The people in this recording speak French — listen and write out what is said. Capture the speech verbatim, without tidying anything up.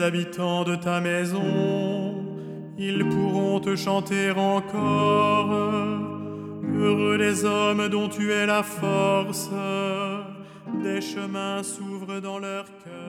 les habitants de ta maison, ils pourront te chanter encore. Heureux les hommes dont tu es la force, des chemins s'ouvrent dans leur cœur.